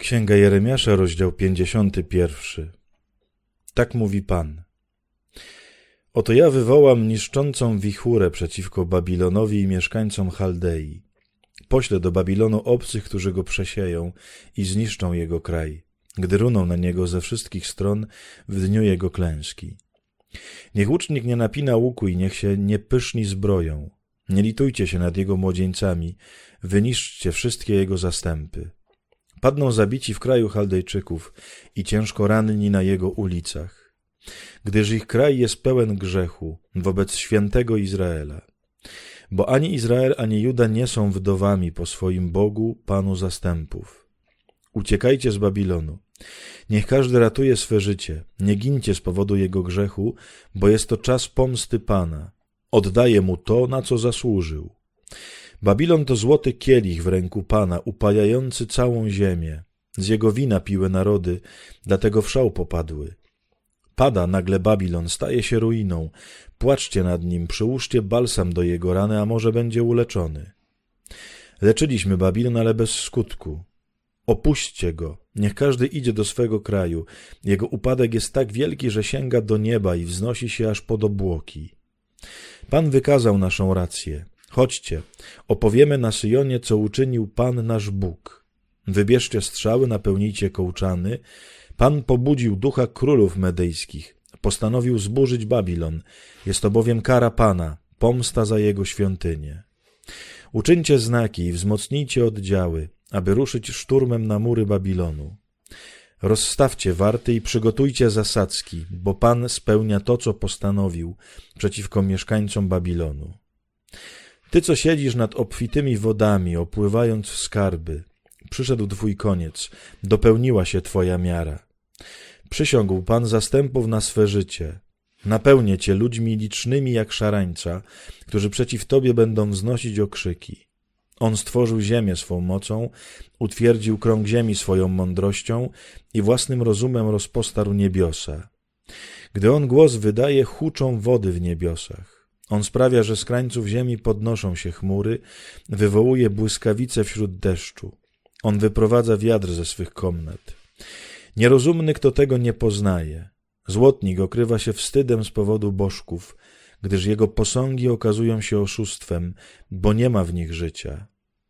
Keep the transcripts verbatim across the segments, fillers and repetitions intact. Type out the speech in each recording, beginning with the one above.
Księga Jeremiasza, rozdział pięćdziesiąty pierwszy. Tak mówi Pan. Oto ja wywołam niszczącą wichurę przeciwko Babilonowi i mieszkańcom Chaldei. Poślę do Babilonu obcych, którzy go przesieją i zniszczą jego kraj, gdy runą na niego ze wszystkich stron w dniu jego klęski. Niech łucznik nie napina łuku i niech się nie pyszni zbroją. Nie litujcie się nad jego młodzieńcami, wyniszczcie wszystkie jego zastępy. Padną zabici w kraju Chaldejczyków i ciężko ranni na jego ulicach, gdyż ich kraj jest pełen grzechu wobec świętego Izraela. Bo ani Izrael, ani Juda nie są wdowami po swoim Bogu, Panu zastępów. Uciekajcie z Babilonu. Niech każdy ratuje swe życie. Nie gincie z powodu jego grzechu, bo jest to czas pomsty Pana. Oddaje mu to, na co zasłużył. Babilon to złoty kielich w ręku Pana, upajający całą ziemię. Z jego wina piły narody, dlatego w szał popadły. Pada nagle Babilon, staje się ruiną. Płaczcie nad nim, przyłóżcie balsam do jego rany, a może będzie uleczony. Leczyliśmy Babilon, ale bez skutku. Opuśćcie go, niech każdy idzie do swego kraju. Jego upadek jest tak wielki, że sięga do nieba i wznosi się aż pod obłoki. Pan wykazał naszą rację. Chodźcie, opowiemy na Syjonie, co uczynił Pan nasz Bóg. Wybierzcie strzały, napełnijcie kołczany. Pan pobudził ducha królów medyjskich, postanowił zburzyć Babilon. Jest to bowiem kara Pana, pomsta za jego świątynię. Uczyńcie znaki i wzmocnijcie oddziały, aby ruszyć szturmem na mury Babilonu. Rozstawcie warty i przygotujcie zasadzki, bo Pan spełnia to, co postanowił przeciwko mieszkańcom Babilonu. Ty, co siedzisz nad obfitymi wodami, opływając w skarby, przyszedł twój koniec, dopełniła się twoja miara. Przysiągł Pan zastępów na swe życie. Napełnię cię ludźmi licznymi jak szarańcza, którzy przeciw tobie będą wznosić okrzyki. On stworzył ziemię swą mocą, utwierdził krąg ziemi swoją mądrością i własnym rozumem rozpostarł niebiosa. Gdy on głos wydaje, huczą wody w niebiosach. On sprawia, że z krańców ziemi podnoszą się chmury, wywołuje błyskawice wśród deszczu. On wyprowadza wiatr ze swych komnat. Nierozumny, kto tego nie poznaje. Złotnik okrywa się wstydem z powodu bożków, gdyż jego posągi okazują się oszustwem, bo nie ma w nich życia.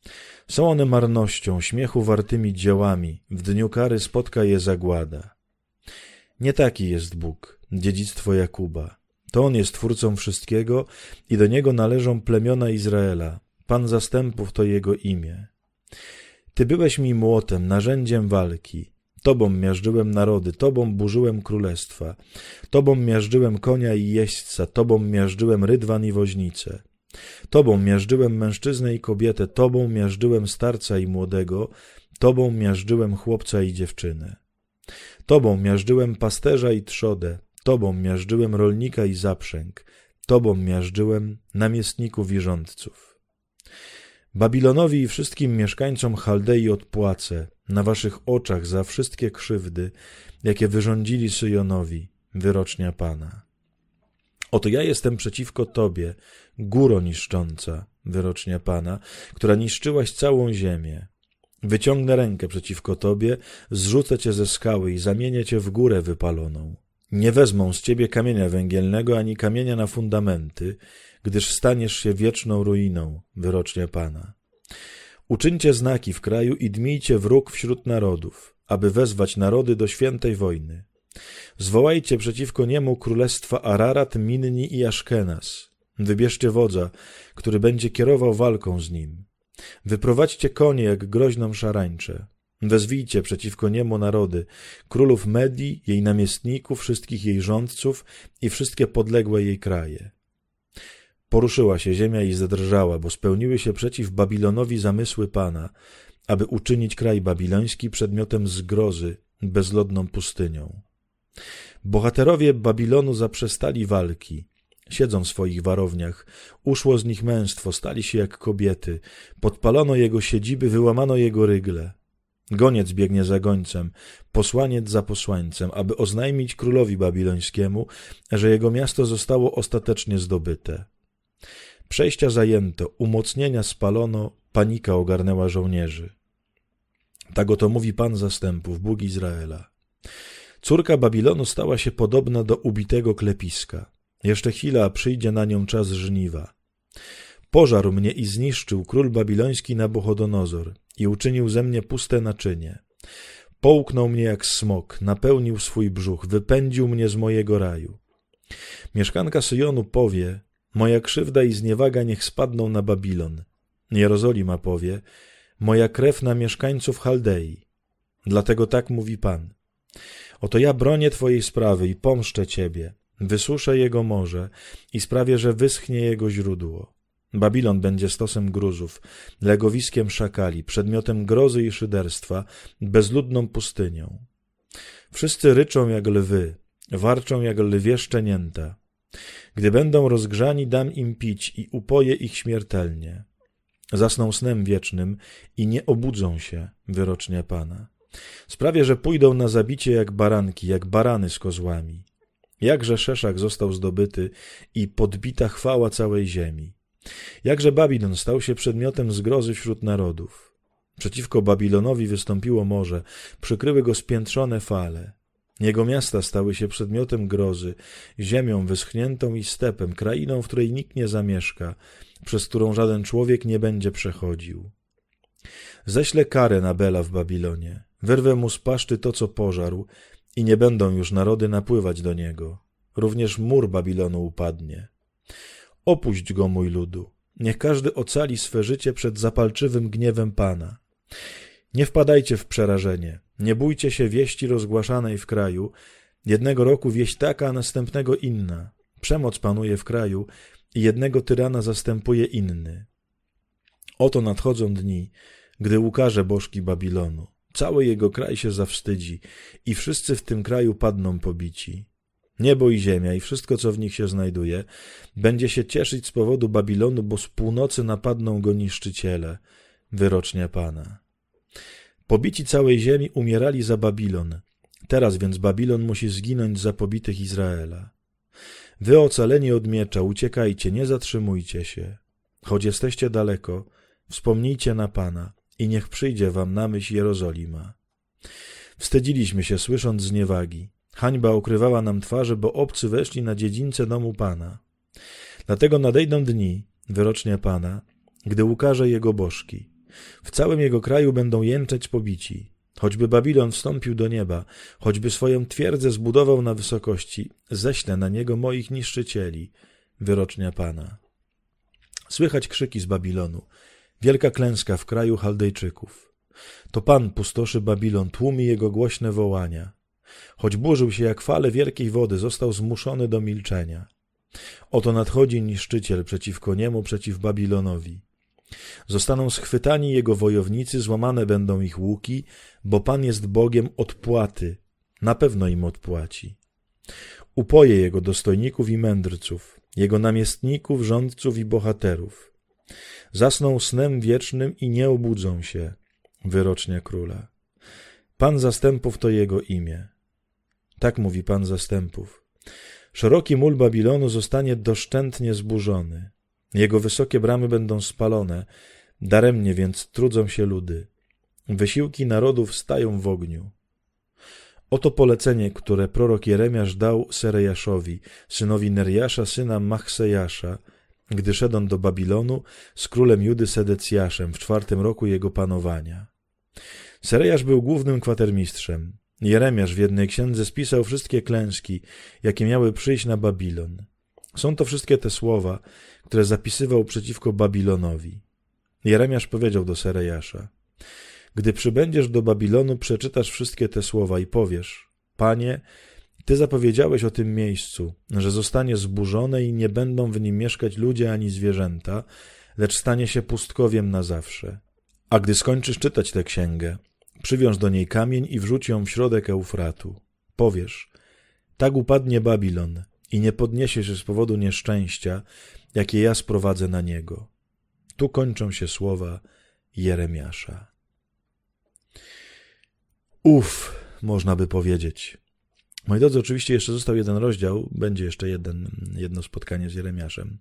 Są one marnością, śmiechu wartymi dziełami, w dniu kary spotka je zagłada. Nie taki jest Bóg, dziedzictwo Jakuba. To On jest twórcą wszystkiego i do Niego należą plemiona Izraela. Pan zastępów to Jego imię. Ty byłeś mi młotem, narzędziem walki. Tobą miażdżyłem narody, Tobą burzyłem królestwa. Tobą miażdżyłem konia i jeźdźca, Tobą miażdżyłem rydwan i woźnicę. Tobą miażdżyłem mężczyznę i kobietę, Tobą miażdżyłem starca i młodego, Tobą miażdżyłem chłopca i dziewczynę. Tobą miażdżyłem pasterza i trzodę, Tobą miażdżyłem rolnika i zaprzęg, Tobą miażdżyłem namiestników i rządców. Babilonowi i wszystkim mieszkańcom Chaldei odpłacę na waszych oczach za wszystkie krzywdy, jakie wyrządzili Syjonowi, wyrocznia Pana. Oto ja jestem przeciwko tobie, góro niszcząca, wyrocznia Pana, która niszczyłaś całą ziemię. Wyciągnę rękę przeciwko tobie, zrzucę cię ze skały i zamienię cię w górę wypaloną. Nie wezmą z ciebie kamienia węgielnego ani kamienia na fundamenty, gdyż staniesz się wieczną ruiną, wyrocznia Pana. Uczyńcie znaki w kraju i dmijcie wróg wśród narodów, aby wezwać narody do świętej wojny. Zwołajcie przeciwko niemu królestwa Ararat, Minni i Aszkenaz. Wybierzcie wodza, który będzie kierował walką z nim. Wyprowadźcie konie jak groźną szarańczę. Wezwijcie przeciwko niemu narody, królów Medii, jej namiestników, wszystkich jej rządców i wszystkie podległe jej kraje. Poruszyła się ziemia i zadrżała, bo spełniły się przeciw Babilonowi zamysły Pana, aby uczynić kraj babiloński przedmiotem zgrozy, bezludną pustynią. Bohaterowie Babilonu zaprzestali walki, siedzą w swoich warowniach, uszło z nich męstwo, stali się jak kobiety, podpalono jego siedziby, wyłamano jego rygle. Goniec biegnie za gońcem, posłaniec za posłańcem, aby oznajmić królowi babilońskiemu, że jego miasto zostało ostatecznie zdobyte. Przejścia zajęto, umocnienia spalono, panika ogarnęła żołnierzy. Tak oto mówi Pan zastępów, Bóg Izraela. Córka Babilonu stała się podobna do ubitego klepiska. Jeszcze chwila, a przyjdzie na nią czas żniwa. Pożarł mnie i zniszczył król babiloński Nabuchodonozor i uczynił ze mnie puste naczynie. Połknął mnie jak smok, napełnił swój brzuch, wypędził mnie z mojego raju. Mieszkanka Syjonu powie, moja krzywda i zniewaga niech spadną na Babilon. Jerozolima powie, moja krew na mieszkańców Chaldei. Dlatego tak mówi Pan. Oto ja bronię Twojej sprawy i pomszczę Ciebie, wysuszę jego morze i sprawię, że wyschnie jego źródło. Babilon będzie stosem gruzów, legowiskiem szakali, przedmiotem grozy i szyderstwa, bezludną pustynią. Wszyscy ryczą jak lwy, warczą jak lwie szczenięta. Gdy będą rozgrzani, dam im pić i upoję ich śmiertelnie. Zasną snem wiecznym i nie obudzą się, wyrocznia Pana. Sprawię, że pójdą na zabicie jak baranki, jak barany z kozłami. Jakże Szeszak został zdobyty i podbita chwała całej ziemi. Jakże Babilon stał się przedmiotem zgrozy wśród narodów. Przeciwko Babilonowi wystąpiło morze, przykryły go spiętrzone fale. Jego miasta stały się przedmiotem grozy, ziemią wyschniętą i stepem, krainą, w której nikt nie zamieszka, przez którą żaden człowiek nie będzie przechodził. Ześlę karę na Bela w Babilonie, wyrwę mu z paszczy to, co pożarł, i nie będą już narody napływać do niego. Również mur Babilonu upadnie. Opuść go, mój ludu, niech każdy ocali swe życie przed zapalczywym gniewem Pana. Nie wpadajcie w przerażenie, nie bójcie się wieści rozgłaszanej w kraju, jednego roku wieść taka, a następnego inna. Przemoc panuje w kraju i jednego tyrana zastępuje inny. Oto nadchodzą dni, gdy ukaże bożki Babilonu. Cały jego kraj się zawstydzi i wszyscy w tym kraju padną pobici. Niebo i ziemia i wszystko, co w nich się znajduje, będzie się cieszyć z powodu Babilonu, bo z północy napadną go niszczyciele, wyrocznia Pana. Pobici całej ziemi umierali za Babilon, teraz więc Babilon musi zginąć za pobitych Izraela. Wy ocaleni od miecza, uciekajcie, nie zatrzymujcie się. Choć jesteście daleko, wspomnijcie na Pana i niech przyjdzie wam na myśl Jerozolima. Wstydziliśmy się, słysząc zniewagi. Hańba okrywała nam twarze, bo obcy weszli na dziedzińce domu Pana. Dlatego nadejdą dni, wyrocznia Pana, gdy ukaże jego bożki. W całym jego kraju będą jęczeć pobici. Choćby Babilon wstąpił do nieba, choćby swoją twierdzę zbudował na wysokości, ześlę na niego moich niszczycieli, wyrocznia Pana. Słychać krzyki z Babilonu, wielka klęska w kraju Chaldejczyków. To Pan pustoszy Babilon, tłumi jego głośne wołania. Choć burzył się jak fale wielkiej wody, został zmuszony do milczenia. Oto nadchodzi niszczyciel przeciwko niemu, przeciw Babilonowi. Zostaną schwytani jego wojownicy, złamane będą ich łuki, bo Pan jest Bogiem odpłaty, na pewno im odpłaci. Upoje jego dostojników i mędrców, jego namiestników, rządców i bohaterów. Zasną snem wiecznym i nie obudzą się, wyrocznia króla. Pan zastępów to jego imię. Tak mówi Pan zastępów. Szeroki mól Babilonu zostanie doszczętnie zburzony. Jego wysokie bramy będą spalone, daremnie więc trudzą się ludy. Wysiłki narodów stają w ogniu. Oto polecenie, które prorok Jeremiasz dał Serejaszowi, synowi Neriasza, syna Machsejasza, gdy szedł on do Babilonu z królem Judy Sedecjaszem w czwartym roku jego panowania. Serejasz był głównym kwatermistrzem. Jeremiasz w jednej księdze spisał wszystkie klęski, jakie miały przyjść na Babilon. Są to wszystkie te słowa, które zapisywał przeciwko Babilonowi. Jeremiasz powiedział do Serejasza: gdy przybędziesz do Babilonu, przeczytasz wszystkie te słowa i powiesz: Panie, Ty zapowiedziałeś o tym miejscu, że zostanie zburzone i nie będą w nim mieszkać ludzie ani zwierzęta, lecz stanie się pustkowiem na zawsze. A gdy skończysz czytać tę księgę, przywiąż do niej kamień i wrzuć ją w środek Eufratu. Powiesz: tak upadnie Babilon i nie podniesie się z powodu nieszczęścia, jakie ja sprowadzę na niego. Tu kończą się słowa Jeremiasza. Uf, można by powiedzieć. Moi drodzy, oczywiście jeszcze został jeden rozdział, będzie jeszcze jeden, jedno spotkanie z Jeremiaszem.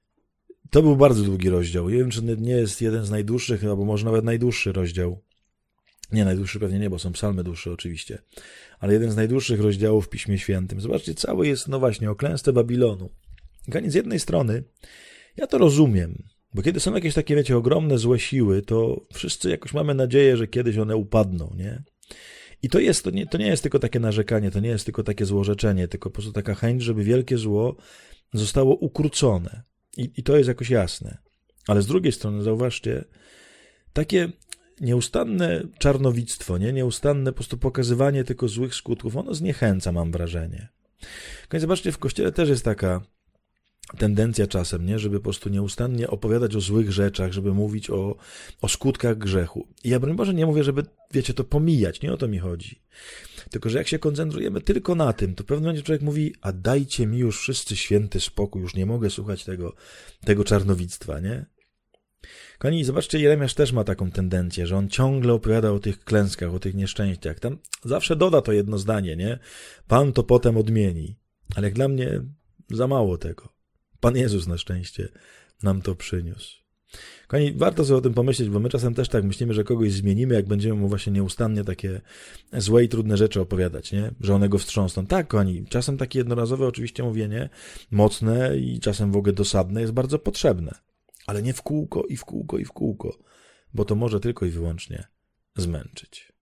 To był bardzo długi rozdział. Nie wiem, czy nie jest jeden z najdłuższych, albo może nawet najdłuższy rozdział Nie, najdłuższy pewnie nie, bo są psalmy dłuższe oczywiście, ale jeden z najdłuższych rozdziałów w Piśmie Świętym. Zobaczcie, cały jest, no właśnie, o klęsce Babilonu. I z jednej strony ja to rozumiem, bo kiedy są jakieś takie, wiecie, ogromne złe siły, to wszyscy jakoś mamy nadzieję, że kiedyś one upadną, nie? I to jest, to nie, to nie jest tylko takie narzekanie, to nie jest tylko takie złorzeczenie, tylko po prostu taka chęć, żeby wielkie zło zostało ukrócone. I, i to jest jakoś jasne. Ale z drugiej strony, zauważcie, takie nieustanne czarnowictwo, nie? Nieustanne po prostu pokazywanie tylko złych skutków, ono zniechęca, mam wrażenie. Więc zobaczcie, w Kościele też jest taka tendencja czasem, nie? Żeby po prostu nieustannie opowiadać o złych rzeczach, żeby mówić o, o skutkach grzechu. I ja, broń Boże, nie mówię, żeby, wiecie, to pomijać, nie o to mi chodzi. Tylko, że jak się koncentrujemy tylko na tym, to w pewnym momencie człowiek mówi, a dajcie mi już wszyscy święty spokój, już nie mogę słuchać tego, tego czarnowictwa, nie? Kochani, zobaczcie, Jeremiasz też ma taką tendencję, że on ciągle opowiada o tych klęskach, o tych nieszczęściach. Tam zawsze doda to jedno zdanie, nie? Pan to potem odmieni. Ale jak dla mnie za mało tego. Pan Jezus na szczęście nam to przyniósł. Kochani, warto sobie o tym pomyśleć, bo my czasem też tak myślimy, że kogoś zmienimy, jak będziemy mu właśnie nieustannie takie złe i trudne rzeczy opowiadać, nie? Że one go wstrząsną. Tak, kochani, czasem takie jednorazowe oczywiście mówienie, mocne i czasem w ogóle dosadne jest bardzo potrzebne. Ale nie w kółko i w kółko i w kółko, bo to może tylko i wyłącznie zmęczyć.